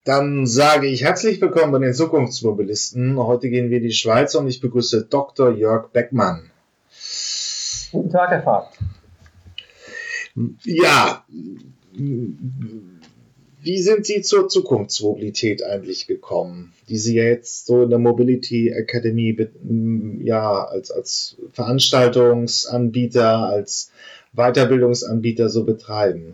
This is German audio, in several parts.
Dann sage ich herzlich willkommen bei den Zukunftsmobilisten. Heute gehen wir in die Schweiz und ich begrüße Dr. Jörg Beckmann. Guten Tag, Herr Vogt. Ja, wie sind Sie zur Zukunftsmobilität eigentlich gekommen, die Sie ja jetzt so in der Mobility Academy als Veranstaltungsanbieter, als Weiterbildungsanbieter so betreiben?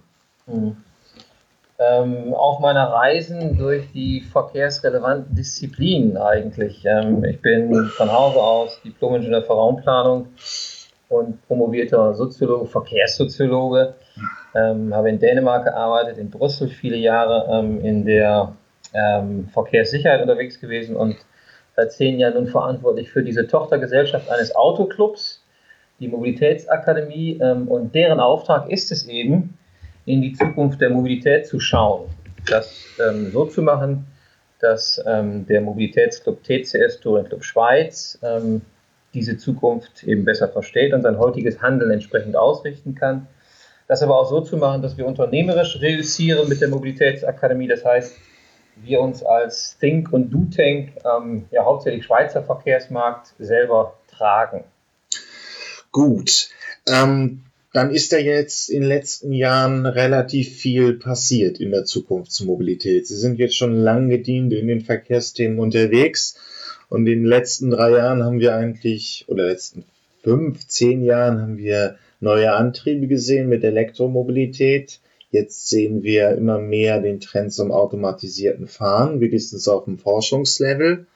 Auf meiner Reisen durch die verkehrsrelevanten Disziplinen eigentlich. Ich bin von Hause aus Diplom-Ingenieur für Raumplanung und promovierter Soziologe, Verkehrssoziologe. Habe in Dänemark gearbeitet, in Brüssel viele Jahre in der Verkehrssicherheit unterwegs gewesen und seit 10 Jahren nun verantwortlich für diese Tochtergesellschaft eines Autoclubs, die Mobilitätsakademie, und deren Auftrag ist es eben, in die Zukunft der Mobilität zu schauen. Das so zu machen, dass der Mobilitätsclub TCS, Touring Club Schweiz, diese Zukunft eben besser versteht und sein heutiges Handeln entsprechend ausrichten kann. Das aber auch so zu machen, dass wir unternehmerisch reüssieren mit der Mobilitätsakademie. Das heißt, wir uns als Think und Do Tank hauptsächlich Schweizer Verkehrsmarkt selber tragen. Gut. Dann ist da jetzt in den letzten Jahren relativ viel passiert in der Zukunftsmobilität. Sie sind jetzt schon lang gedient in den Verkehrsthemen unterwegs und in den letzten 3 Jahren haben wir letzten 5, 10 Jahren haben wir neue Antriebe gesehen mit Elektromobilität. Jetzt sehen wir immer mehr den Trend zum automatisierten Fahren, wenigstens auf dem Forschungslevel.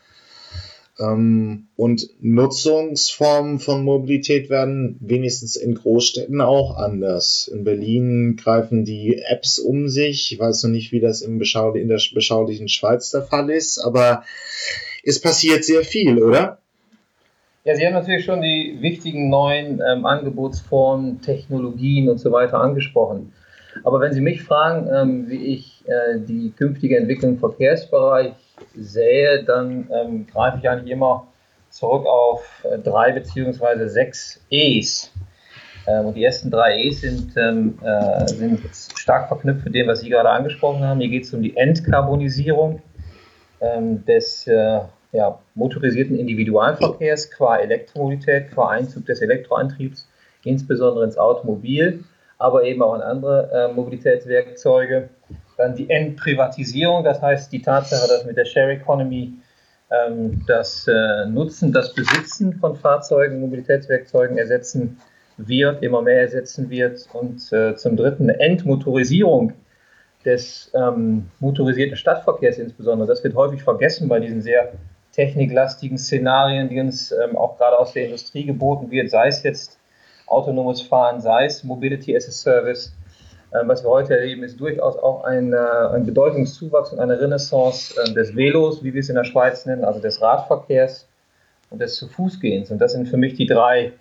Und Nutzungsformen von Mobilität werden wenigstens in Großstädten auch anders. In Berlin greifen die Apps um sich. Ich weiß noch nicht, wie das in der beschaulichen Schweiz der Fall ist, aber es passiert sehr viel, oder? Ja, Sie haben natürlich schon die wichtigen neuen Angebotsformen, Technologien und so weiter angesprochen. Aber wenn Sie mich fragen, wie ich die künftige Entwicklung im Verkehrsbereich sehe, dann greife ich eigentlich immer zurück auf 3 bzw. 6 E's. Und die ersten 3 E's sind stark verknüpft mit dem, was Sie gerade angesprochen haben. Hier geht es um die Entkarbonisierung des motorisierten Individualverkehrs qua Elektromobilität, qua Einzug des Elektroantriebs, insbesondere ins Automobil, aber eben auch in andere Mobilitätswerkzeuge. Dann die Entprivatisierung, das heißt die Tatsache, dass mit der Share Economy das Nutzen, das Besitzen von Fahrzeugen, Mobilitätswerkzeugen immer mehr ersetzen wird. Und zum Dritten eine Entmotorisierung des motorisierten Stadtverkehrs insbesondere. Das wird häufig vergessen bei diesen sehr techniklastigen Szenarien, die uns auch gerade aus der Industrie geboten wird, sei es jetzt autonomes Fahren, sei es Mobility as a Service. Was wir heute erleben, ist durchaus auch ein Bedeutungszuwachs und eine Renaissance des Velos, wie wir es in der Schweiz nennen, also des Radverkehrs und des Zu-Fuß-Gehens. Und das sind für mich die 3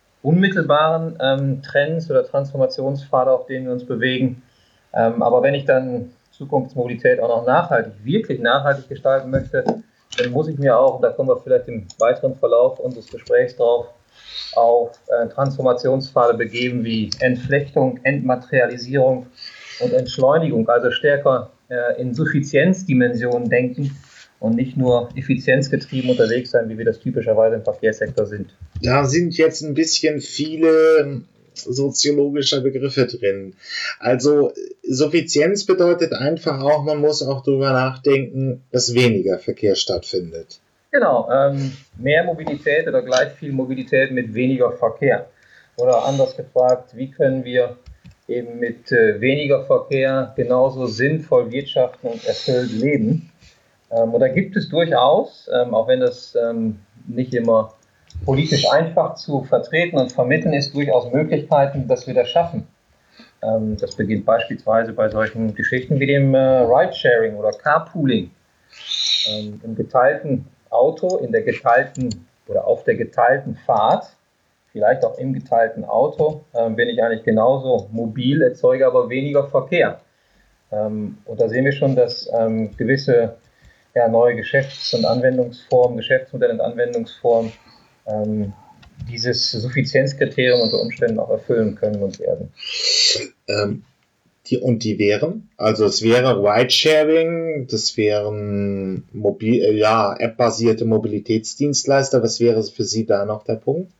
unmittelbaren Trends oder Transformationspfade, auf denen wir uns bewegen. Aber wenn ich dann Zukunftsmobilität auch noch wirklich nachhaltig gestalten möchte, dann muss ich mir auch, und da kommen wir vielleicht im weiteren Verlauf unseres Gesprächs drauf, auf Transformationspfade begeben wie Entflechtung, Entmaterialisierung und Entschleunigung, also stärker in Suffizienzdimensionen denken und nicht nur effizienzgetrieben unterwegs sein, wie wir das typischerweise im Verkehrssektor sind. Da sind jetzt ein bisschen viele soziologische Begriffe drin. Also Suffizienz bedeutet einfach auch, man muss auch darüber nachdenken, dass weniger Verkehr stattfindet. Genau, mehr Mobilität oder gleich viel Mobilität mit weniger Verkehr. Oder anders gefragt, wie können wir eben mit weniger Verkehr genauso sinnvoll wirtschaften und erfüllt leben? Und da gibt es durchaus, auch wenn das nicht immer politisch einfach zu vertreten und vermitteln ist, durchaus Möglichkeiten, dass wir das schaffen. Das beginnt beispielsweise bei solchen Geschichten wie dem Ridesharing oder Carpooling. Im geteilten Auto, in der geteilten oder auf der geteilten Fahrt, vielleicht auch im geteilten Auto, bin ich eigentlich genauso mobil, erzeuge aber weniger Verkehr. Und da sehen wir schon, dass gewisse neue Geschäftsmodelle und Anwendungsformen dieses Suffizienzkriterium unter Umständen auch erfüllen können und werden. Die wären? Also es wäre Ridesharing, das wären App-basierte Mobilitätsdienstleister. Was wäre für Sie da noch der Punkt?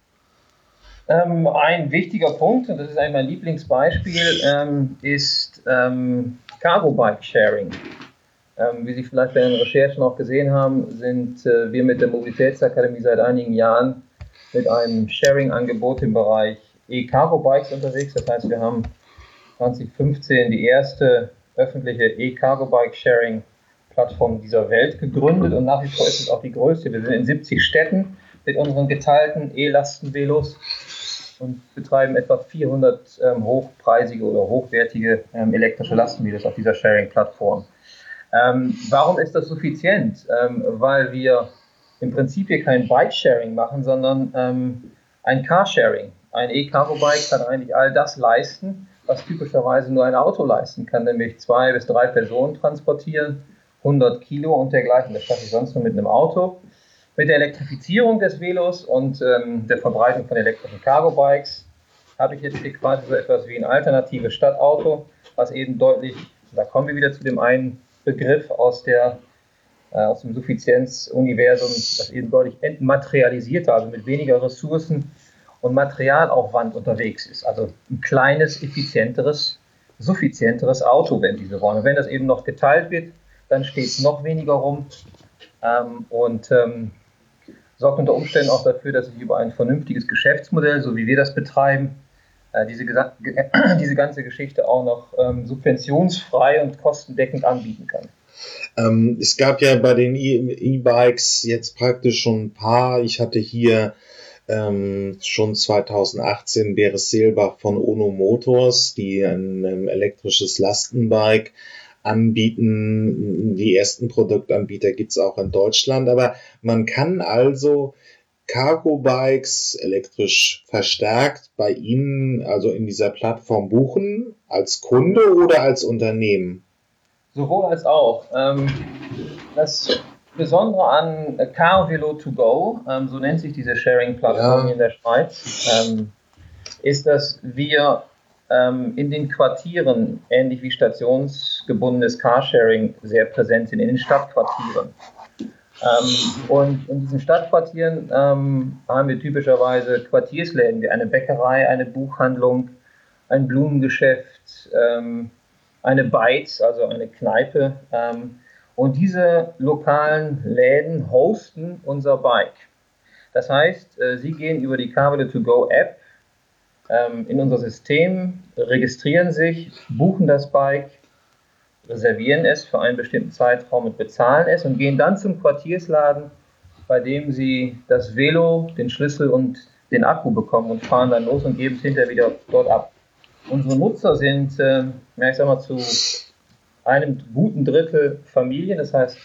Ein wichtiger Punkt, und das ist eigentlich mein Lieblingsbeispiel, ist Cargo Bike Sharing. Wie Sie vielleicht bei den Recherchen auch gesehen haben, sind wir mit der Mobilitätsakademie seit einigen Jahren mit einem Sharing-Angebot im Bereich E-Cargo-Bikes unterwegs. Das heißt, wir haben 2015 die erste öffentliche E-Cargo-Bike-Sharing-Plattform dieser Welt gegründet und nach wie vor ist es auch die größte. Wir sind in 70 Städten mit unseren geteilten E-Lastenvelos und betreiben etwa 400 hochpreisige oder hochwertige elektrische Lastenvelos auf dieser Sharing-Plattform. Warum ist das suffizient? Weil wir im Prinzip hier kein Bike-Sharing machen, sondern ein Carsharing. Ein E-Cargo-Bike kann eigentlich all das leisten, was typischerweise nur ein Auto leisten kann, nämlich 2 bis 3 Personen transportieren, 100 Kilo und dergleichen. Das schaffe ich sonst nur mit einem Auto. Mit der Elektrifizierung des Velos und der Verbreitung von elektrischen Cargo-Bikes habe ich jetzt hier quasi so etwas wie ein alternatives Stadtauto, was eben deutlich, da kommen wir wieder zu dem einen Begriff aus dem Suffizienzuniversum, das eben deutlich entmaterialisierter, also mit weniger Ressourcen und Materialaufwand unterwegs ist. Also ein kleines, effizienteres, suffizienteres Auto, wenn Sie so wollen. Und wenn das eben noch geteilt wird, dann steht es noch weniger rum und sorgt unter Umständen auch dafür, dass ich über ein vernünftiges Geschäftsmodell, so wie wir das betreiben, diese ganze Geschichte auch noch subventionsfrei und kostendeckend anbieten kann. Es gab ja bei den E-Bikes jetzt praktisch schon ein paar. Ich hatte hier schon 2018 Beres Seelbach von Ono Motors, die ein elektrisches Lastenbike anbieten. Die ersten Produktanbieter gibt es auch in Deutschland, aber man kann also Cargo-Bikes elektrisch verstärkt bei Ihnen, also in dieser Plattform buchen, als Kunde oder als Unternehmen? Sowohl als auch. Das Besondere an Carvelo2Go, so nennt sich diese Sharing-Plattform hier in der Schweiz, ist, dass wir in den Quartieren, ähnlich wie stationsgebundenes Carsharing, sehr präsent sind, in den Stadtquartieren. Und in diesen Stadtquartieren haben wir typischerweise Quartiersläden wie eine Bäckerei, eine Buchhandlung, ein Blumengeschäft, eine Beiz, also eine Kneipe. Und diese lokalen Läden hosten unser Bike. Das heißt, Sie gehen über die Carvelo2Go App in unser System, registrieren sich, buchen das Bike, reservieren es für einen bestimmten Zeitraum und bezahlen es und gehen dann zum Quartiersladen, bei dem Sie das Velo, den Schlüssel und den Akku bekommen und fahren dann los und geben es hinterher wieder dort ab. Unsere Nutzer sind, ich sag mal, zu einem guten Drittel Familien. Das heißt,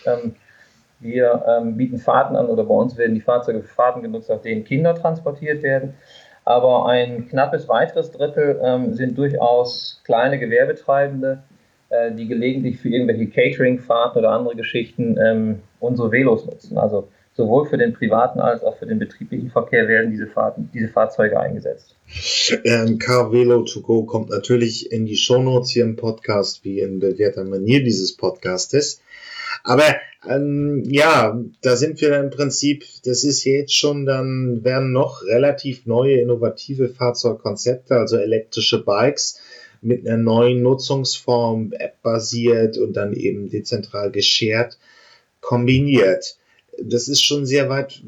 wir bieten Fahrten an oder bei uns werden die Fahrzeuge für Fahrten genutzt, auf denen Kinder transportiert werden. Aber ein knappes weiteres Drittel sind durchaus kleine Gewerbetreibende, die gelegentlich für irgendwelche Catering-Fahrten oder andere Geschichten unsere Velos nutzen. Also sowohl für den privaten als auch für den betrieblichen Verkehr werden diese Fahrzeuge eingesetzt. Carvelo2Go kommt natürlich in die Shownotes hier im Podcast, wie in bewährter Manier dieses Podcastes. Aber da sind wir im Prinzip, das ist jetzt schon, dann werden noch relativ neue, innovative Fahrzeugkonzepte, also elektrische Bikes mit einer neuen Nutzungsform, App-basiert und dann eben dezentral geshared, kombiniert. Das ist schon sehr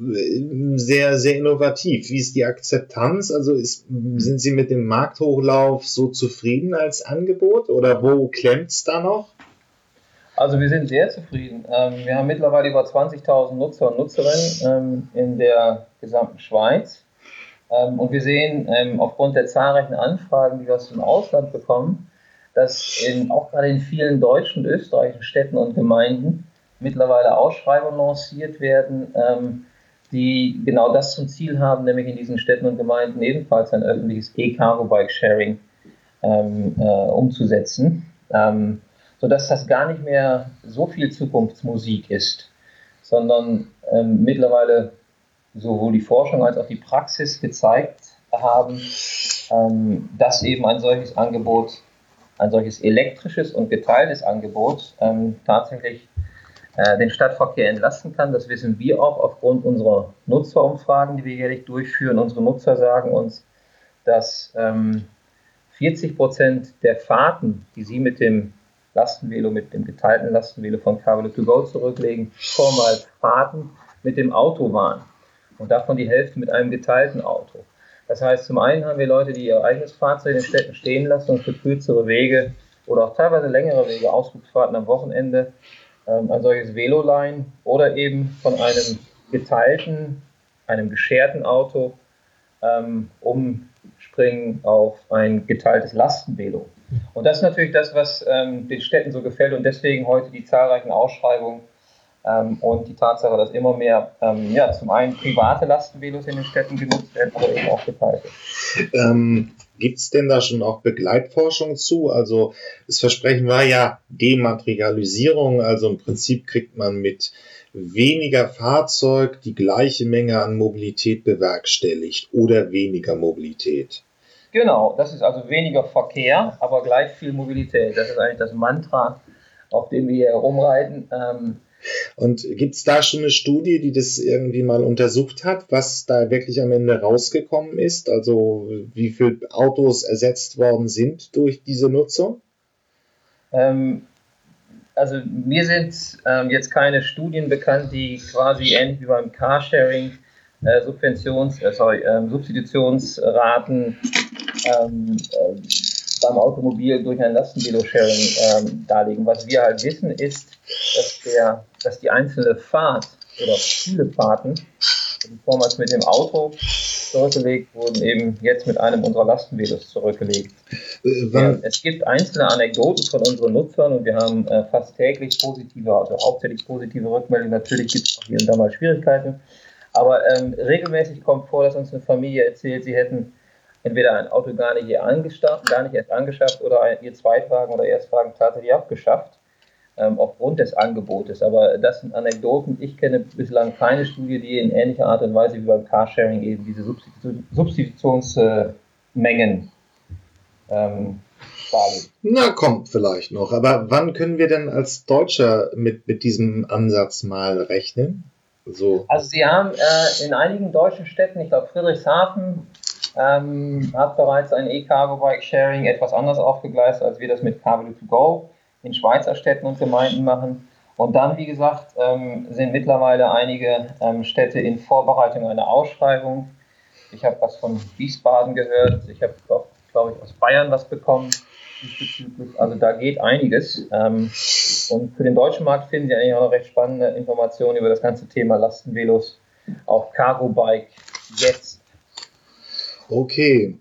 sehr innovativ. Wie ist die Akzeptanz? Also sind Sie mit dem Markthochlauf so zufrieden als Angebot oder wo klemmt es da noch? Also wir sind sehr zufrieden. Wir haben mittlerweile über 20.000 Nutzer und Nutzerinnen in der gesamten Schweiz. Und wir sehen aufgrund der zahlreichen Anfragen, die wir aus dem Ausland bekommen, dass auch gerade in vielen deutschen und österreichischen Städten und Gemeinden mittlerweile Ausschreibungen lanciert werden, die genau das zum Ziel haben, nämlich in diesen Städten und Gemeinden ebenfalls ein öffentliches E-Cargo-Bike-Sharing umzusetzen, sodass das gar nicht mehr so viel Zukunftsmusik ist, sondern mittlerweile sowohl die Forschung als auch die Praxis gezeigt haben, dass eben ein solches Angebot ein solches elektrisches und geteiltes Angebot tatsächlich den Stadtverkehr entlasten kann. Das wissen wir auch aufgrund unserer Nutzerumfragen, die wir jährlich durchführen. Unsere Nutzer sagen uns, dass 40% der Fahrten, die sie mit dem Lastenvelo, mit dem geteilten Lastenvelo von Carvelo2Go zurücklegen, vormals Fahrten mit dem Auto waren. Und davon die Hälfte mit einem geteilten Auto. Das heißt, zum einen haben wir Leute, die ihr eigenes Fahrzeug in den Städten stehen lassen und für kürzere Wege oder auch teilweise längere Wege, Ausflugsfahrten am Wochenende, ein solches Velo leihen oder eben von einem geteilten, einem gesharten Auto umspringen auf ein geteiltes Lastenvelo. Und das ist natürlich das, was den Städten so gefällt und deswegen heute die zahlreichen Ausschreibungen und die Tatsache, dass immer mehr zum einen private Lastenvelos in den Städten genutzt werden, aber eben auch geteilte. Gibt es denn da schon auch Begleitforschung zu? Also das Versprechen war ja Dematerialisierung, also im Prinzip kriegt man mit weniger Fahrzeug die gleiche Menge an Mobilität bewerkstelligt oder weniger Mobilität. Genau, das ist also weniger Verkehr, aber gleich viel Mobilität. Das ist eigentlich das Mantra, auf dem wir hier herumreiten. Und gibt es da schon eine Studie, die das irgendwie mal untersucht hat, was da wirklich am Ende rausgekommen ist? Also wie viele Autos ersetzt worden sind durch diese Nutzung? Also mir sind jetzt keine Studien bekannt, die quasi ähnlich wie beim Carsharing Substitutionsraten beim Automobil durch ein Lastenvelo-Sharing darlegen. Was wir halt wissen ist, dass die einzelne Fahrt oder viele Fahrten, die vormals mit dem Auto zurückgelegt wurden, eben jetzt mit einem unserer Lastenvelos zurückgelegt. Es gibt einzelne Anekdoten von unseren Nutzern und wir haben fast täglich positive, also hauptsächlich positive Rückmeldungen. Natürlich gibt es auch hier und da mal Schwierigkeiten, aber regelmäßig kommt vor, dass uns eine Familie erzählt, sie hätten entweder ein Auto gar nicht erst angeschafft oder ihr Zweitwagen oder Erstwagen tatsächlich abgeschafft, aufgrund des Angebotes. Aber das sind Anekdoten. Ich kenne bislang keine Studie, die in ähnlicher Art und Weise wie beim Carsharing eben diese Substitutionsmengen darlegt. Na, kommt vielleicht noch. Aber wann können wir denn als Deutscher mit diesem Ansatz mal rechnen? So. Also Sie haben in einigen deutschen Städten, ich glaube Friedrichshafen, hat bereits ein E-Cargo-Bike-Sharing etwas anders aufgegleist, als wir das mit Carvelo2Go in Schweizer Städten und Gemeinden machen. Und dann, wie gesagt, sind mittlerweile einige Städte in Vorbereitung einer Ausschreibung. Ich habe was von Wiesbaden gehört, ich habe, glaube ich, aus Bayern was bekommen. Also da geht einiges. Und für den deutschen Markt finden Sie eigentlich auch noch recht spannende Informationen über das ganze Thema Lastenvelos auf Cargo-Bike jetzt. Okay,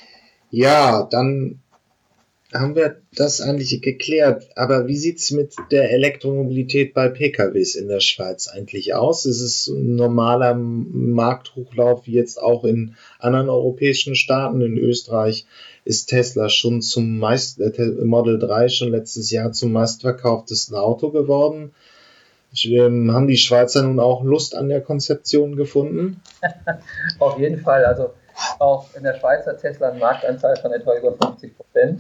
ja, dann haben wir das eigentlich geklärt. Aber wie sieht es mit der Elektromobilität bei PKWs in der Schweiz eigentlich aus? Ist es ein normaler Markthochlauf wie jetzt auch in anderen europäischen Staaten? In Österreich ist Tesla schon Model 3 schon letztes Jahr zum meistverkauftesten Auto geworden. Haben die Schweizer nun auch Lust an der Konzeption gefunden? Auf jeden Fall, also auch in der Schweiz hat Tesla einen Marktanteil von etwa über 50%.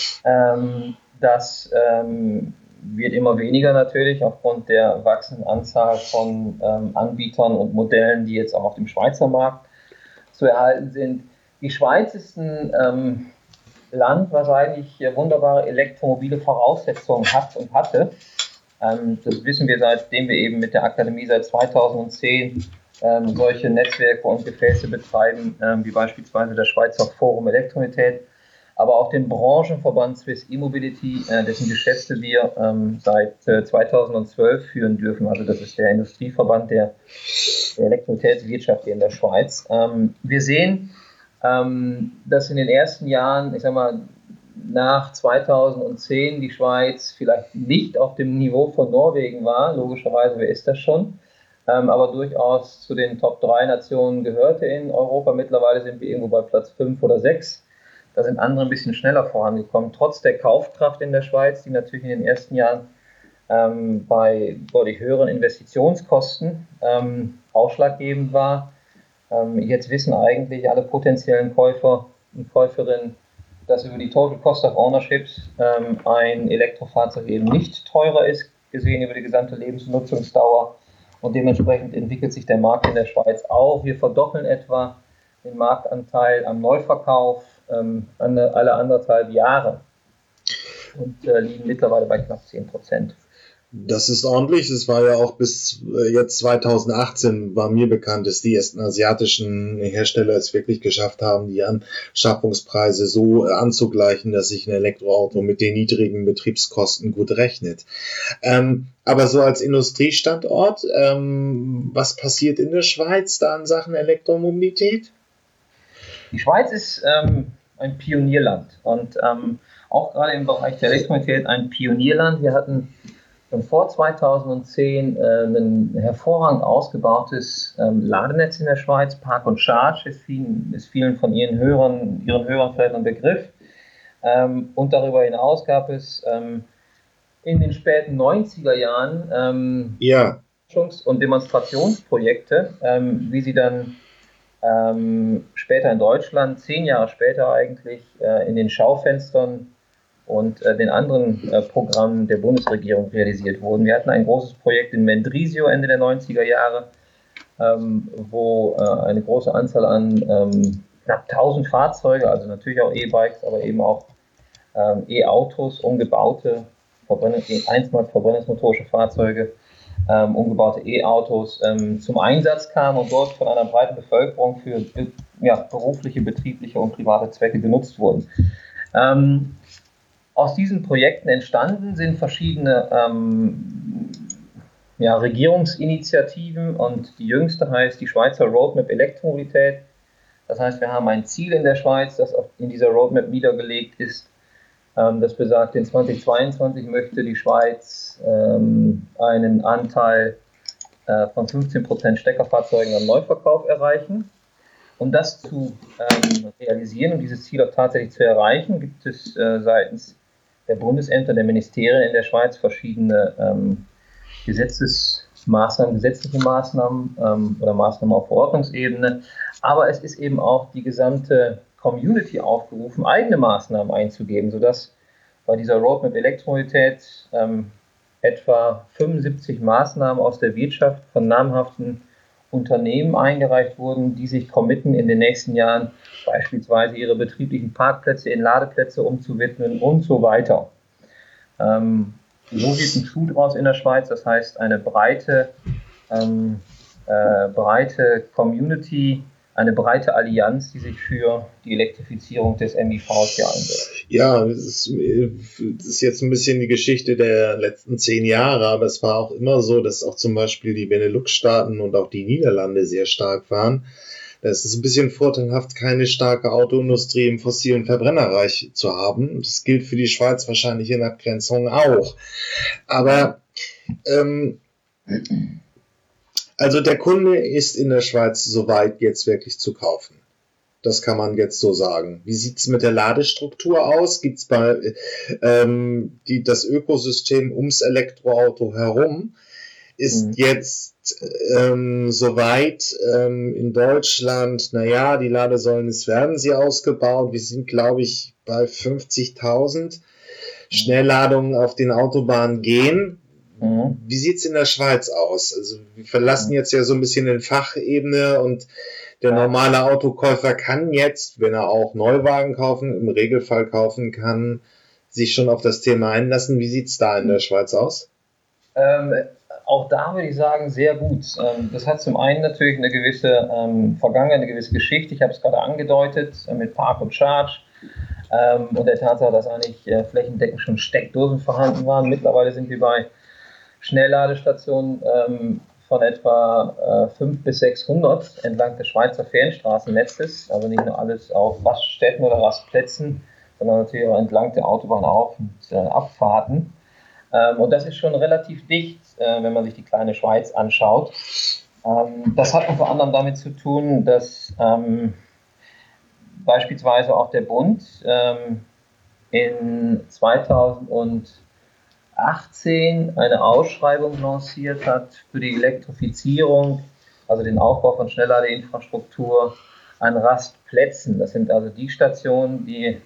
Das wird immer weniger natürlich aufgrund der wachsenden Anzahl von Anbietern und Modellen, die jetzt auch auf dem Schweizer Markt zu erhalten sind. Die Schweiz ist ein Land, was eigentlich wunderbare elektromobile Voraussetzungen hat und hatte. Das wissen wir, seitdem wir eben mit der Akademie seit 2010 solche Netzwerke und Gefäße betreiben, wie beispielsweise das Schweizer Forum Elektromobilität, aber auch den Branchenverband Swiss E-Mobility, dessen Geschäfte wir seit 2012 führen dürfen. Also das ist der Industrieverband der Elektromobilitätswirtschaft hier in der Schweiz. Wir sehen, dass in den ersten Jahren, ich sag mal, nach 2010 die Schweiz vielleicht nicht auf dem Niveau von Norwegen war, logischerweise, wer ist das schon, aber durchaus zu den Top 3 Nationen gehörte in Europa. Mittlerweile sind wir irgendwo bei Platz 5 oder 6. Da sind andere ein bisschen schneller vorangekommen. Trotz der Kaufkraft in der Schweiz, die natürlich in den ersten Jahren bei deutlich höheren Investitionskosten ausschlaggebend war. Jetzt wissen eigentlich alle potenziellen Käufer und Käuferinnen, dass über die Total Cost of Ownership ein Elektrofahrzeug eben nicht teurer ist, gesehen über die gesamte Lebensnutzungsdauer. Und dementsprechend entwickelt sich der Markt in der Schweiz auch. Wir verdoppeln etwa den Marktanteil am Neuverkauf alle anderthalb Jahre und liegen mittlerweile bei knapp 10%. Das ist ordentlich. Es war ja auch bis jetzt 2018 war mir bekannt, dass die ersten asiatischen Hersteller es wirklich geschafft haben, die Anschaffungspreise so anzugleichen, dass sich ein Elektroauto mit den niedrigen Betriebskosten gut rechnet. Aber so als Industriestandort, was passiert in der Schweiz da in Sachen Elektromobilität? Die Schweiz ist ein Pionierland und auch gerade im Bereich der Elektromobilität ein Pionierland. Wir hatten schon vor 2010 ein hervorragend ausgebautes Ladenetz in der Schweiz. Park & Charge ist vielen von Ihren Hörern vielleicht ein Begriff. Und darüber hinaus gab es in den späten 90er Jahren und Demonstrationsprojekte, wie sie dann später in Deutschland, 10 Jahre später eigentlich, in den Schaufenstern und den anderen Programmen der Bundesregierung realisiert wurden. Wir hatten ein großes Projekt in Mendrisio Ende der 90er Jahre, wo eine große Anzahl an knapp 1000 Fahrzeuge, also natürlich auch E-Bikes, aber eben auch E-Autos, umgebaute einstmals verbrennungsmotorische Fahrzeuge, umgebaute E-Autos zum Einsatz kamen und dort von einer breiten Bevölkerung für berufliche, betriebliche und private Zwecke genutzt wurden. Aus diesen Projekten entstanden sind verschiedene Regierungsinitiativen und die jüngste heißt die Schweizer Roadmap Elektromobilität. Das heißt, wir haben ein Ziel in der Schweiz, das in dieser Roadmap niedergelegt ist. Das besagt, in 2022 möchte die Schweiz einen Anteil von 15% Steckerfahrzeugen am Neuverkauf erreichen. Um das zu realisieren und dieses Ziel auch tatsächlich zu erreichen, gibt es seitens der Bundesämter, der Ministerien in der Schweiz verschiedene gesetzliche Maßnahmen oder Maßnahmen auf Verordnungsebene. Aber es ist eben auch die gesamte Community aufgerufen, eigene Maßnahmen einzugeben, sodass bei dieser Roadmap Elektromobilität etwa 75 Maßnahmen aus der Wirtschaft von namhaften Unternehmen eingereicht wurden, die sich committen, in den nächsten Jahren beispielsweise ihre betrieblichen Parkplätze in Ladeplätze umzuwidmen und so weiter. So sieht ein Schuh draus in der Schweiz, das heißt eine breite Community, eine breite Allianz, die sich für die Elektrifizierung des MIVs hier einsetzt. Ja, das ist jetzt ein bisschen die Geschichte der letzten 10 Jahre, aber es war auch immer so, dass auch zum Beispiel die Benelux-Staaten und auch die Niederlande sehr stark waren. Das ist ein bisschen vorteilhaft, keine starke Autoindustrie im fossilen Verbrennerbereich zu haben. Das gilt für die Schweiz wahrscheinlich in Abgrenzung auch. Aber also der Kunde ist in der Schweiz soweit jetzt wirklich zu kaufen. Das kann man jetzt so sagen. Wie sieht es mit der Ladestruktur aus? Gibt es das Ökosystem ums Elektroauto herum? Ist jetzt soweit in Deutschland, die Ladesäulen, es werden sie ausgebaut. Wir sind, glaube ich, bei 50.000 Schnellladungen auf den Autobahnen gehen. Wie sieht's in der Schweiz aus? Also wir verlassen jetzt ja so ein bisschen den Fachebene und der normale Autokäufer kann jetzt, wenn er auch Neuwagen im Regelfall kaufen kann, sich schon auf das Thema einlassen. Wie sieht's da in der Schweiz aus? Auch da würde ich sagen, sehr gut. Das hat zum einen natürlich eine gewisse Vergangenheit, eine gewisse Geschichte. Ich habe es gerade angedeutet mit Park & Charge und der Tatsache, dass eigentlich flächendeckend schon Steckdosen vorhanden waren. Mittlerweile sind wir bei Schnellladestationen von etwa 500 bis 600 entlang des Schweizer Fernstraßennetzes, also nicht nur alles auf Raststätten oder Rastplätzen, sondern natürlich auch entlang der Autobahn und Abfahrten. Und das ist schon relativ dicht, wenn man sich die kleine Schweiz anschaut. Das hat unter anderem damit zu tun, dass beispielsweise auch der Bund in 2018 eine Ausschreibung lanciert hat für die Elektrifizierung, also den Aufbau von Schnellladeinfrastruktur an Rastplätzen. Das sind also die Stationen, die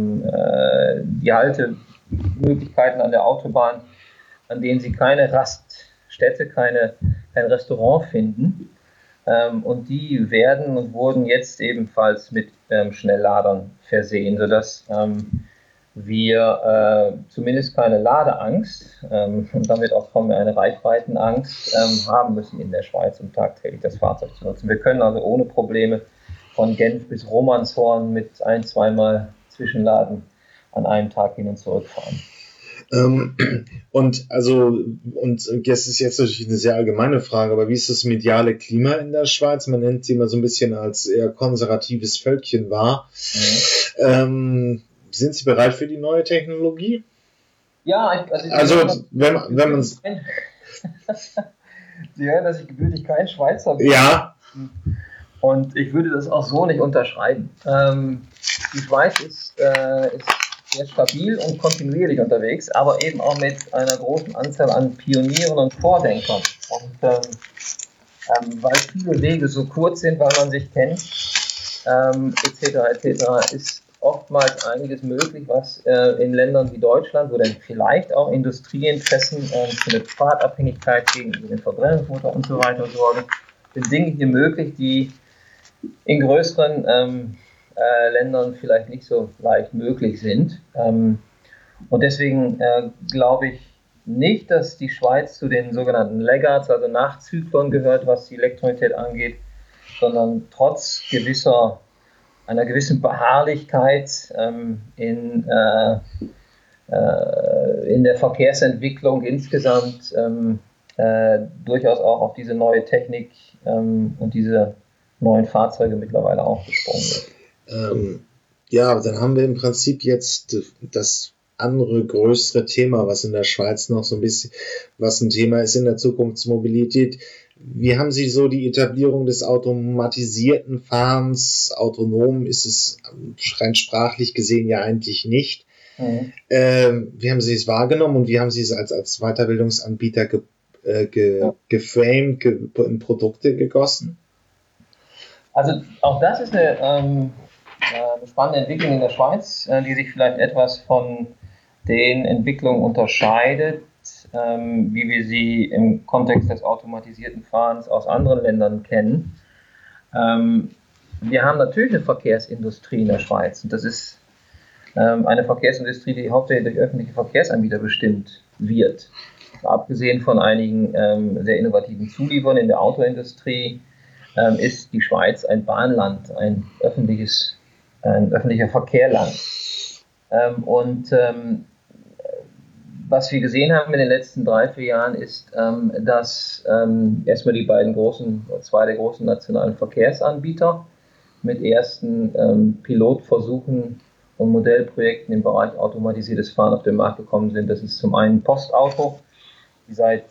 Haltemöglichkeiten an der Autobahn, an denen Sie keine Raststätte, kein Restaurant finden. Und die werden und wurden jetzt ebenfalls mit Schnellladern versehen, sodass wir zumindest keine Ladeangst und damit auch kaum mehr eine Reichweitenangst haben müssen in der Schweiz, um tagtäglich das Fahrzeug zu nutzen. Wir können also ohne Probleme von Genf bis Romanshorn mit 1-2 Mal Zwischenladen an einem Tag hin und zurück fahren. Und das ist jetzt natürlich eine sehr allgemeine Frage, aber wie ist das mediale Klima in der Schweiz? Man nennt sie immer so ein bisschen als eher konservatives Völkchen wahr. Mhm. Sind Sie bereit für die neue Technologie? Ja, wenn man Sie hören, dass ich gebürtig kein Schweizer bin. Ja. Und ich würde das auch so nicht unterschreiben. Die Schweiz ist sehr stabil und kontinuierlich unterwegs, aber eben auch mit einer großen Anzahl an Pionieren und Vordenkern. Und weil viele Wege so kurz sind, weil man sich kennt, etc., ist oftmals einiges möglich, was in Ländern wie Deutschland, wo dann vielleicht auch Industrieinteressen für eine Fahrtabhängigkeit gegenüber den Verbrennungsmotor und so weiter sorgen, sind Dinge hier möglich, die in größeren Ländern vielleicht nicht so leicht möglich sind. Und deswegen glaube ich nicht, dass die Schweiz zu den sogenannten Laggards, also Nachzüglern gehört, was die Elektromobilität angeht, sondern trotz einer gewissen Beharrlichkeit in der Verkehrsentwicklung insgesamt durchaus auch auf diese neue Technik und diese neuen Fahrzeuge mittlerweile auch gesprungen wird. Ja, dann haben wir im Prinzip jetzt das andere größere Thema, was in der Schweiz noch so ein bisschen, was ein Thema ist in der Zukunftsmobilität. Wie haben Sie so die Etablierung des automatisierten Fahrens? Autonom ist es rein sprachlich gesehen ja eigentlich nicht. Mhm. Wie haben Sie es wahrgenommen und wie haben Sie es als Weiterbildungsanbieter geframed, in Produkte gegossen? Also auch das ist eine spannende Entwicklung in der Schweiz, die sich vielleicht etwas von den Entwicklungen unterscheidet, wie wir sie im Kontext des automatisierten Fahrens aus anderen Ländern kennen. Wir haben natürlich eine Verkehrsindustrie in der Schweiz und das ist eine Verkehrsindustrie, die hauptsächlich durch öffentliche Verkehrsanbieter bestimmt wird. Abgesehen von einigen sehr innovativen Zulieferern in der Autoindustrie ist die Schweiz ein Bahnland, ein öffentlicher Verkehrland. Was wir gesehen haben in den letzten 3-4 Jahren ist, dass erstmal zwei der großen nationalen Verkehrsanbieter mit ersten Pilotversuchen und Modellprojekten im Bereich automatisiertes Fahren auf den Markt gekommen sind. Das ist zum einen Postauto, die seit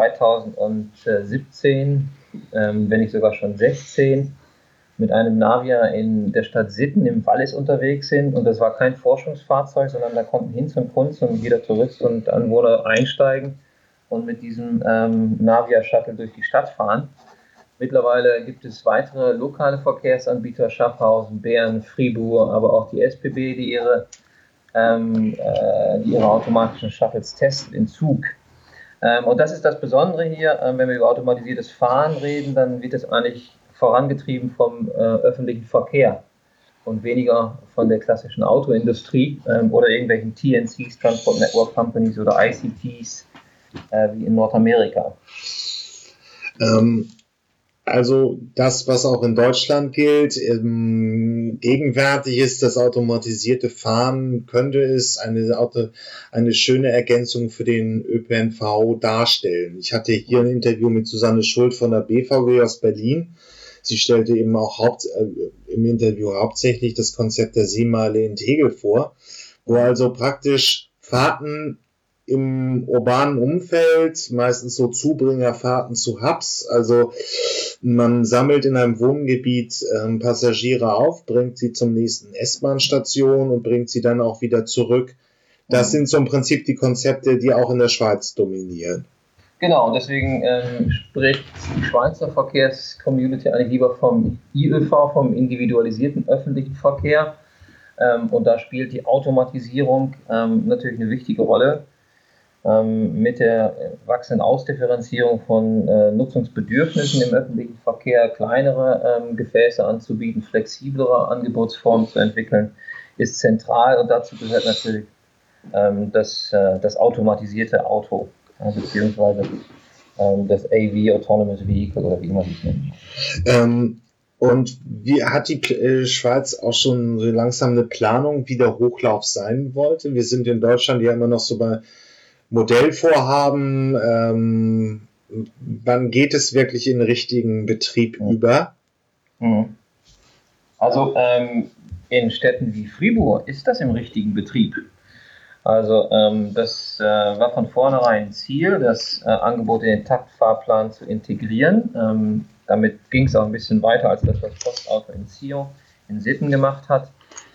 2017, wenn nicht sogar schon 16, mit einem Navia in der Stadt Sitten im Wallis unterwegs sind. Und das war kein Forschungsfahrzeug, sondern da konnten hin zum Kunst und jeder Tourist und Anwohner einsteigen und mit diesem Navia-Shuttle durch die Stadt fahren. Mittlerweile gibt es weitere lokale Verkehrsanbieter, Schaffhausen, Bern, Fribourg, aber auch die SBB, die ihre automatischen Shuttles testen in Zug. Und das ist das Besondere hier, wenn wir über automatisiertes Fahren reden, dann wird es eigentlich vorangetrieben vom öffentlichen Verkehr und weniger von der klassischen Autoindustrie oder irgendwelchen TNCs, Transport Network Companies oder ICTs wie in Nordamerika. Also das, was auch in Deutschland gilt, gegenwärtig ist das automatisierte Fahren, könnte es eine schöne Ergänzung für den ÖPNV darstellen. Ich hatte hier ein Interview mit Susanne Schuld von der BVG aus Berlin. Sie stellte eben auch im Interview hauptsächlich das Konzept der Seemeile in Tegel vor, wo also praktisch Fahrten im urbanen Umfeld, meistens so Zubringerfahrten zu Hubs, also man sammelt in einem Wohngebiet Passagiere auf, bringt sie zum nächsten S-Bahn-Station und bringt sie dann auch wieder zurück. Das sind so im Prinzip die Konzepte, die auch in der Schweiz dominieren. Genau, und deswegen spricht die Schweizer Verkehrscommunity eigentlich lieber vom IÖV, vom individualisierten öffentlichen Verkehr. Und da spielt die Automatisierung natürlich eine wichtige Rolle. Mit der wachsenden Ausdifferenzierung von Nutzungsbedürfnissen im öffentlichen Verkehr kleinere Gefäße anzubieten, flexiblere Angebotsformen zu entwickeln, ist zentral, und dazu gehört natürlich das automatisierte Auto, beziehungsweise das AV, Autonomous Vehicle, oder wie man es nennt. Und wie hat die Schweiz auch schon so langsam eine Planung, wie der Hochlauf sein wollte? Wir sind in Deutschland ja immer noch so bei Modellvorhaben. Wann geht es wirklich in den richtigen Betrieb über? Also in Städten wie Fribourg ist das im richtigen Betrieb. Also das war von vornherein Ziel, das Angebot in den Taktfahrplan zu integrieren. Damit ging es auch ein bisschen weiter als das, was Postauto in Sion in Sitten gemacht hat.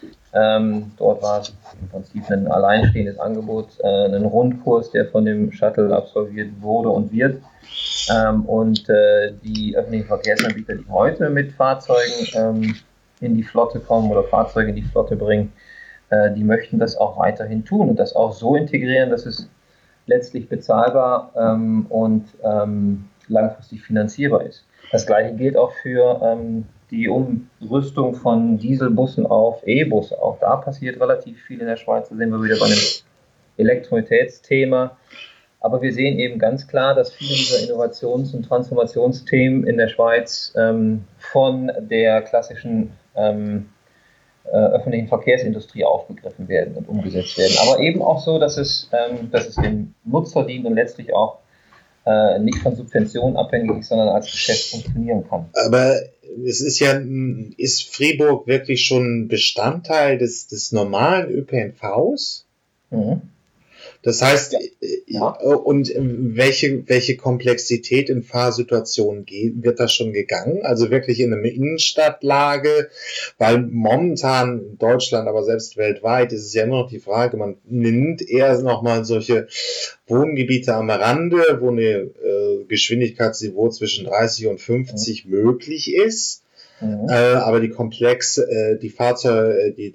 Dort war es im Prinzip ein alleinstehendes Angebot, ein Rundkurs, der von dem Shuttle absolviert wurde und wird. Und die öffentlichen Verkehrsanbieter, die heute mit Fahrzeugen in die Flotte kommen oder Fahrzeuge in die Flotte bringen, die möchten das auch weiterhin tun und das auch so integrieren, dass es letztlich bezahlbar und langfristig finanzierbar ist. Das Gleiche gilt auch für die Umrüstung von Dieselbussen auf E-Busse. Auch da passiert relativ viel in der Schweiz. Da sind wir wieder bei einem Elektromobilitätsthema. Aber wir sehen eben ganz klar, dass viele dieser Innovations- und Transformationsthemen in der Schweiz von der klassischen öffentlichen Verkehrsindustrie aufgegriffen werden und umgesetzt werden. Aber eben auch so, dass es dem Nutzer dient und letztlich auch nicht von Subventionen abhängig ist, sondern als Geschäft funktionieren kann. Aber es ist Fribourg wirklich schon Bestandteil des normalen ÖPNVs? Mhm. Das heißt, ja. Und welche Komplexität in Fahrsituationen wird da schon gegangen? Also wirklich in einer Innenstadtlage, weil momentan in Deutschland, aber selbst weltweit, ist es ja immer noch die Frage, man nimmt eher nochmal solche Wohngebiete am Rande, wo eine Geschwindigkeitsniveau zwischen 30 und 50 möglich ist. Mhm. Aber die Fahrzeuge,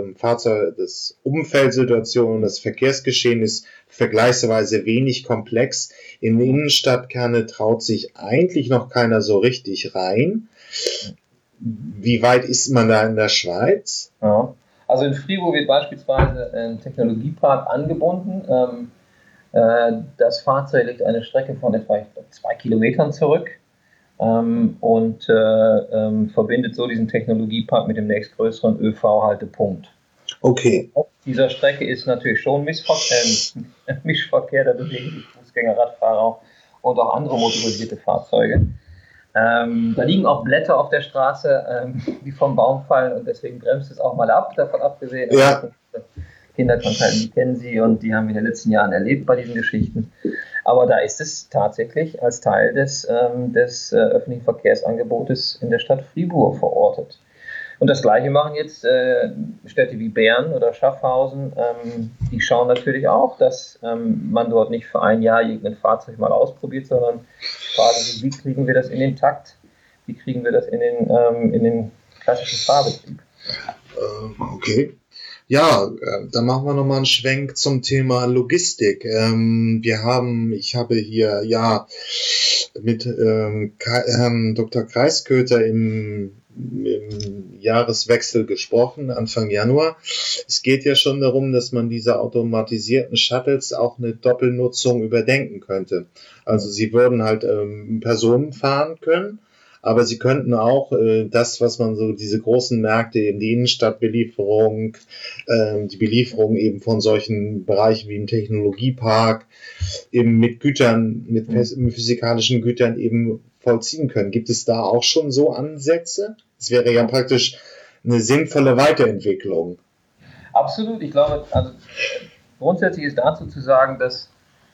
das Umfeldsituation, das Verkehrsgeschehen ist vergleichsweise wenig komplex. In Innenstadtkerne traut sich eigentlich noch keiner so richtig rein. Wie weit ist man da in der Schweiz? Ja. Also in Fribourg wird beispielsweise ein Technologiepark angebunden. Das Fahrzeug legt eine Strecke von etwa 2 Kilometern zurück. Und verbindet so diesen Technologiepark mit dem nächstgrößeren ÖV-Haltepunkt. Okay. Auf dieser Strecke ist natürlich schon Mischverkehr, da bewegen sich Fußgänger, Radfahrer und auch andere motorisierte Fahrzeuge. Da liegen auch Blätter auf der Straße, die vom Baum fallen, und deswegen bremst es auch mal ab, davon abgesehen. Ja. Kinderkrankheiten, die kennen Sie und die haben wir in den letzten Jahren erlebt bei diesen Geschichten. Aber da ist es tatsächlich als Teil des öffentlichen Verkehrsangebotes in der Stadt Fribourg verortet. Und das Gleiche machen jetzt Städte wie Bern oder Schaffhausen. Die schauen natürlich auch, dass man dort nicht für ein Jahr irgendein Fahrzeug mal ausprobiert, sondern fragen sich, wie kriegen wir das in den Takt, wie kriegen wir das in den klassischen Fahrbetrieb. Okay. Ja, dann machen wir nochmal einen Schwenk zum Thema Logistik. Ich habe hier mit Herrn Dr. Kreisköter im Jahreswechsel gesprochen, Anfang Januar. Es geht ja schon darum, dass man diese automatisierten Shuttles auch eine Doppelnutzung überdenken könnte. Also sie würden halt Personen fahren können, aber sie könnten auch das, was man so, diese großen Märkte, eben die Innenstadtbelieferung, die Belieferung eben von solchen Bereichen wie im Technologiepark, eben mit Gütern, mit physikalischen Gütern eben vollziehen können. Gibt es da auch schon so Ansätze? Das wäre ja praktisch eine sinnvolle Weiterentwicklung. Absolut. Ich glaube, also grundsätzlich ist dazu zu sagen, dass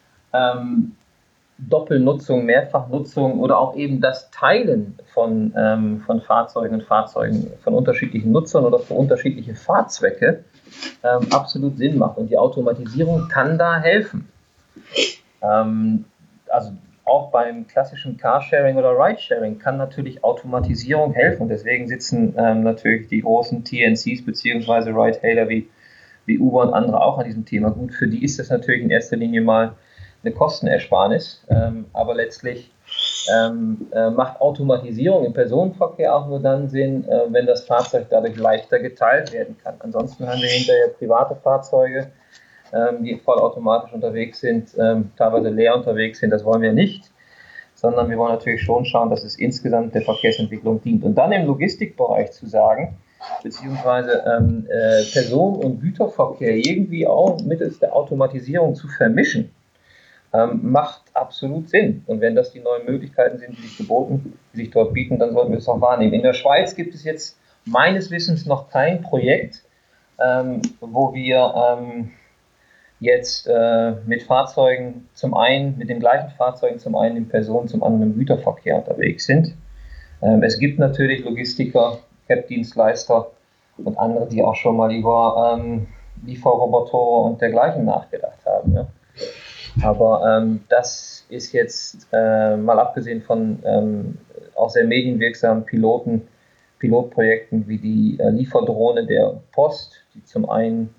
Doppelnutzung, Mehrfachnutzung oder auch eben das Teilen von Fahrzeugen von unterschiedlichen Nutzern oder für unterschiedliche Fahrzwecke absolut Sinn macht. Und die Automatisierung kann da helfen. Also auch beim klassischen Carsharing oder Ridesharing kann natürlich Automatisierung helfen. Deswegen sitzen natürlich die großen TNCs bzw. Ride-Hailer wie Uber und andere auch an diesem Thema. Gut, für die ist das natürlich in erster Linie mal eine Kostenersparnis, aber letztlich macht Automatisierung im Personenverkehr auch nur dann Sinn, wenn das Fahrzeug dadurch leichter geteilt werden kann. Ansonsten haben wir hinterher private Fahrzeuge, die vollautomatisch unterwegs sind, teilweise leer unterwegs sind. Das wollen wir nicht, sondern wir wollen natürlich schon schauen, dass es insgesamt der Verkehrsentwicklung dient. Und dann im Logistikbereich zu sagen, beziehungsweise Personen- und Güterverkehr irgendwie auch mittels der Automatisierung zu vermischen, macht absolut Sinn. Und wenn das die neuen Möglichkeiten sind, die sich dort bieten, dann sollten wir es auch wahrnehmen. In der Schweiz gibt es jetzt meines Wissens noch kein Projekt, wo wir jetzt mit Fahrzeugen mit den gleichen Fahrzeugen zum einen im Personen-, zum anderen im Güterverkehr unterwegs sind. Es gibt natürlich Logistiker, CAP-Dienstleister und andere, die auch schon mal über Lieferroboter und dergleichen nachgedacht haben. Ja. Aber das ist jetzt mal abgesehen von auch sehr medienwirksamen Pilotprojekten wie die Lieferdrohne der Post, die zum einen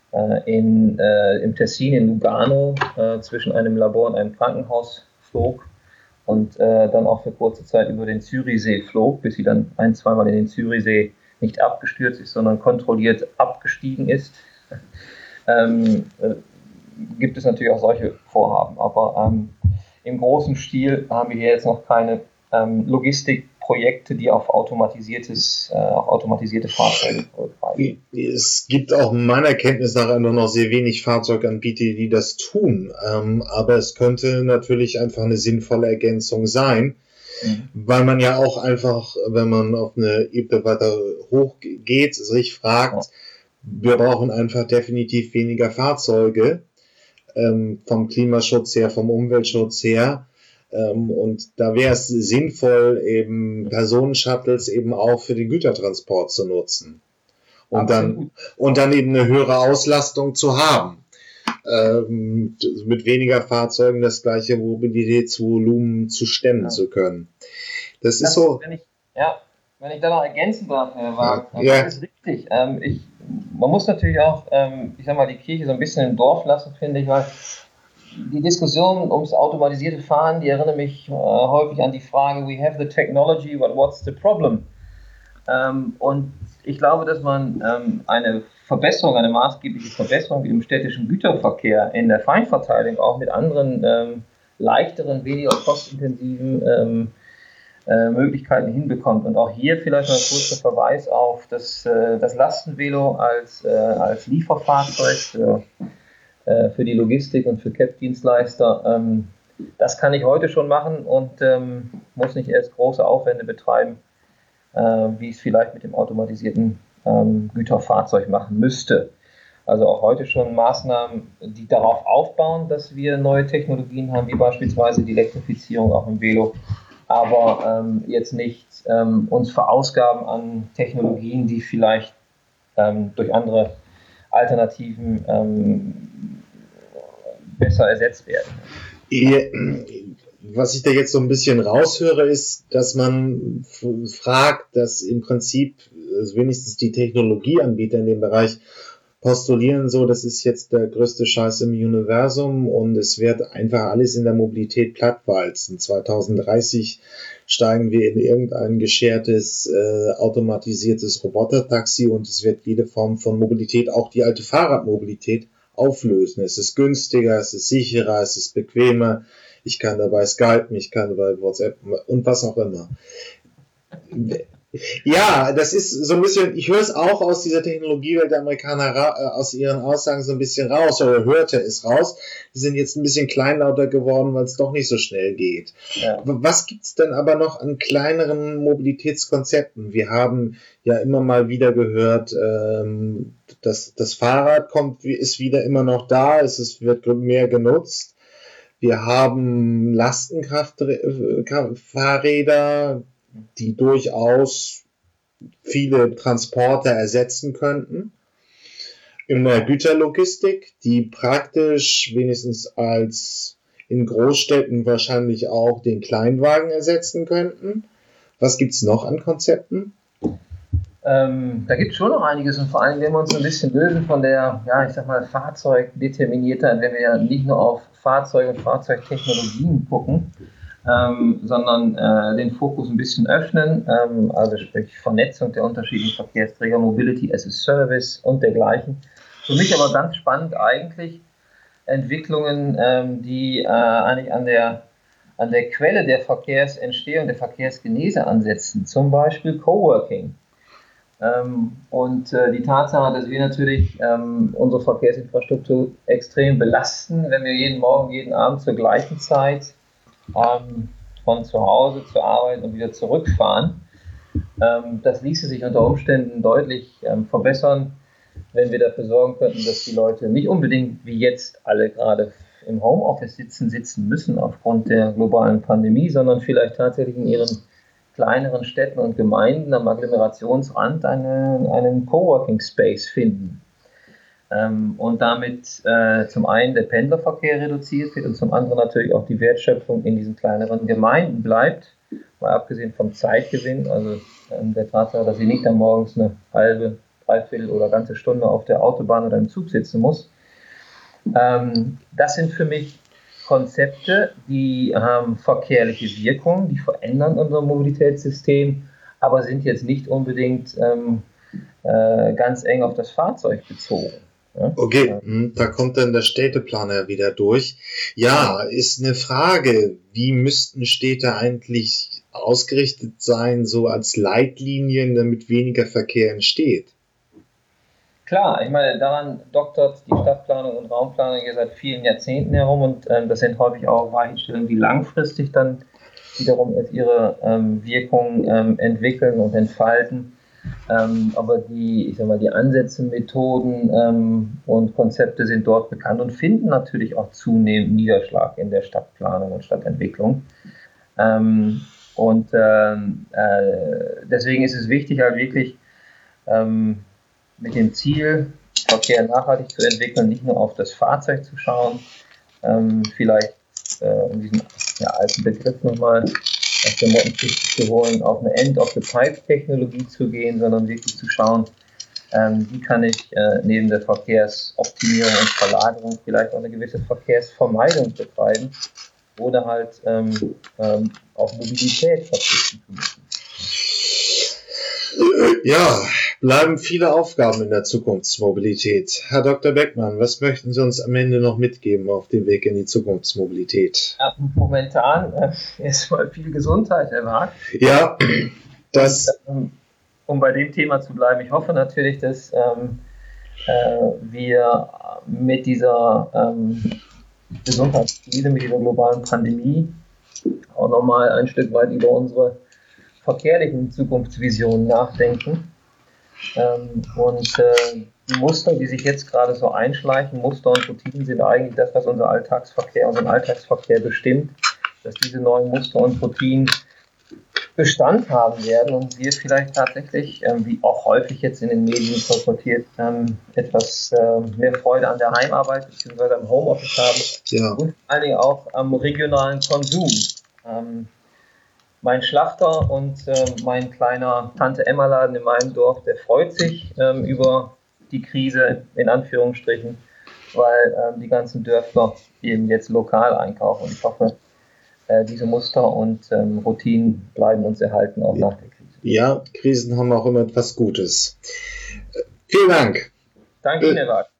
im Tessin in Lugano zwischen einem Labor und einem Krankenhaus flog und dann auch für kurze Zeit über den Zürichsee flog, bis sie dann zweimal in den Zürichsee nicht abgestürzt ist, sondern kontrolliert abgestiegen ist. Gibt es natürlich auch solche Vorhaben, aber im großen Stil haben wir hier jetzt noch keine Logistikprojekte, die auf automatisierte Fahrzeuge zurückgreifen. Es gibt auch meiner Kenntnis nach nur noch sehr wenig Fahrzeuganbieter, die das tun, aber es könnte natürlich einfach eine sinnvolle Ergänzung sein, weil man ja auch einfach, wenn man auf eine Ebene weiter hoch geht, sich fragt, wir brauchen einfach definitiv weniger Fahrzeuge, vom Klimaschutz her, vom Umweltschutz her. Und da wäre es sinnvoll, eben Personenshuttles eben auch für den Gütertransport zu nutzen. Und dann eben eine höhere Auslastung zu haben. Mit weniger Fahrzeugen das gleiche Mobilitätsvolumen zu stemmen zu können. Das ist so. Wenn ich da noch ergänzen darf, Herr Wagner, das ist richtig. Man muss natürlich auch, die Kirche so ein bisschen im Dorf lassen, finde ich, weil die Diskussion ums automatisierte Fahren, die erinnern mich häufig an die Frage, we have the technology, but what's the problem? Und ich glaube, dass man eine maßgebliche Verbesserung im städtischen Güterverkehr in der Feinverteilung auch mit anderen leichteren, weniger kostintensiven Möglichkeiten hinbekommt. Und auch hier vielleicht noch ein kurzer Verweis auf das Lastenvelo als Lieferfahrzeug für die Logistik und für CAP-Dienstleister. Das kann ich heute schon machen und muss nicht erst große Aufwände betreiben, wie ich es vielleicht mit dem automatisierten Güterfahrzeug machen müsste. Also auch heute schon Maßnahmen, die darauf aufbauen, dass wir neue Technologien haben, wie beispielsweise die Elektrifizierung auch im Velo, aber jetzt nicht uns verausgaben an Technologien, die vielleicht durch andere Alternativen besser ersetzt werden. Was ich da jetzt so ein bisschen raushöre, ist, dass man fragt, dass im Prinzip wenigstens die Technologieanbieter in dem Bereich postulieren so, das ist jetzt der größte Scheiß im Universum und es wird einfach alles in der Mobilität plattwalzen. 2030 steigen wir in irgendein geschertes, automatisiertes Robotertaxi und es wird jede Form von Mobilität, auch die alte Fahrradmobilität, auflösen. Es ist günstiger, es ist sicherer, es ist bequemer. Ich kann dabei Skypen, ich kann dabei WhatsApp und was auch immer. Ja, das ist so ein bisschen, ich höre es auch aus dieser Technologiewelt der Amerikaner, aus ihren Aussagen so ein bisschen raus, oder hörte es raus. Die sind jetzt ein bisschen kleinlauter geworden, weil es doch nicht so schnell geht. Ja. Was gibt's denn aber noch an kleineren Mobilitätskonzepten? Wir haben ja immer mal wieder gehört, dass das Fahrrad ist wieder immer noch da, wird mehr genutzt. Wir haben Lastenkraftfahrräder, die durchaus viele Transporter ersetzen könnten. In der Güterlogistik, die praktisch wenigstens als in Großstädten wahrscheinlich auch den Kleinwagen ersetzen könnten. Was gibt's noch an Konzepten? Da gibt es schon noch einiges und vor allem, wenn wir uns ein bisschen lösen von der, ja, ich sag mal, Fahrzeugdeterminiertheit, wenn wir ja nicht nur auf Fahrzeuge und Fahrzeugtechnologien gucken, sondern den Fokus ein bisschen öffnen, also sprich Vernetzung der unterschiedlichen Verkehrsträger, Mobility as a Service und dergleichen. Für mich aber ganz spannend eigentlich Entwicklungen, die eigentlich an der Quelle der Verkehrsentstehung, der Verkehrsgenese ansetzen, zum Beispiel Coworking. Und die Tatsache, dass wir natürlich unsere Verkehrsinfrastruktur extrem belasten, wenn wir jeden Morgen, jeden Abend zur gleichen Zeit von zu Hause zur Arbeit und wieder zurückfahren. Das ließe sich unter Umständen deutlich verbessern, wenn wir dafür sorgen könnten, dass die Leute nicht unbedingt wie jetzt alle gerade im Homeoffice sitzen müssen aufgrund der globalen Pandemie, sondern vielleicht tatsächlich in ihren kleineren Städten und Gemeinden am Agglomerationsrand einen Coworking Space finden. Und damit zum einen der Pendlerverkehr reduziert wird und zum anderen natürlich auch die Wertschöpfung in diesen kleineren Gemeinden bleibt, mal abgesehen vom Zeitgewinn, also der Tatsache, dass sie nicht dann morgens eine halbe, dreiviertel oder ganze Stunde auf der Autobahn oder im Zug sitzen muss. Das sind für mich Konzepte, die haben verkehrliche Wirkung, die verändern unser Mobilitätssystem, aber sind jetzt nicht unbedingt ganz eng auf das Fahrzeug bezogen. Ja? Okay, da kommt dann der Städteplaner wieder durch. Ja, ist eine Frage, wie müssten Städte eigentlich ausgerichtet sein, so als Leitlinien, damit weniger Verkehr entsteht? Klar, ich meine, daran doktert die Stadtplanung und Raumplanung ja seit vielen Jahrzehnten herum und das sind häufig auch Weichenstellungen, die langfristig dann wiederum ihre Wirkung entwickeln und entfalten. Aber die Ansätze, Methoden und Konzepte sind dort bekannt und finden natürlich auch zunehmend Niederschlag in der Stadtplanung und Stadtentwicklung. Deswegen ist es wichtig, halt wirklich mit dem Ziel, Verkehr nachhaltig zu entwickeln, nicht nur auf das Fahrzeug zu schauen, vielleicht um diesen alten Begriff nochmal aus der Mottenkiste zu holen, auf eine End-of-the-Pipe-Technologie zu gehen, sondern wirklich zu schauen, wie kann ich neben der Verkehrsoptimierung und Verlagerung vielleicht auch eine gewisse Verkehrsvermeidung betreiben oder halt auf Mobilität verzichten zu müssen. Ja, bleiben viele Aufgaben in der Zukunftsmobilität. Herr Dr. Beckmann, was möchten Sie uns am Ende noch mitgeben auf dem Weg in die Zukunftsmobilität? Ja, momentan erstmal viel Gesundheit, Herr Wag. Ja, das... Um bei dem Thema zu bleiben, ich hoffe natürlich, dass wir mit dieser Gesundheitskrise, mit dieser globalen Pandemie auch nochmal ein Stück weit über unsere verkehrlichen Zukunftsvisionen nachdenken. Die Muster, die sich jetzt gerade so einschleichen, Muster und Routinen sind eigentlich das, was unseren Alltagsverkehr bestimmt, dass diese neuen Muster und Routinen Bestand haben werden und wir vielleicht tatsächlich, wie auch häufig jetzt in den Medien kolportiert, etwas mehr Freude an der Heimarbeit bzw. am Homeoffice haben, ja. Und vor allen Dingen auch am regionalen Konsum. Mein Schlachter und mein kleiner Tante-Emma-Laden in meinem Dorf, der freut sich über die Krise, in Anführungsstrichen, weil die ganzen Dörfler eben jetzt lokal einkaufen. Und ich hoffe, diese Muster und Routinen bleiben uns erhalten, auch nach der Krise. Ja, Krisen haben auch immer etwas Gutes. Vielen Dank. Danke Ihnen, Herr Wag.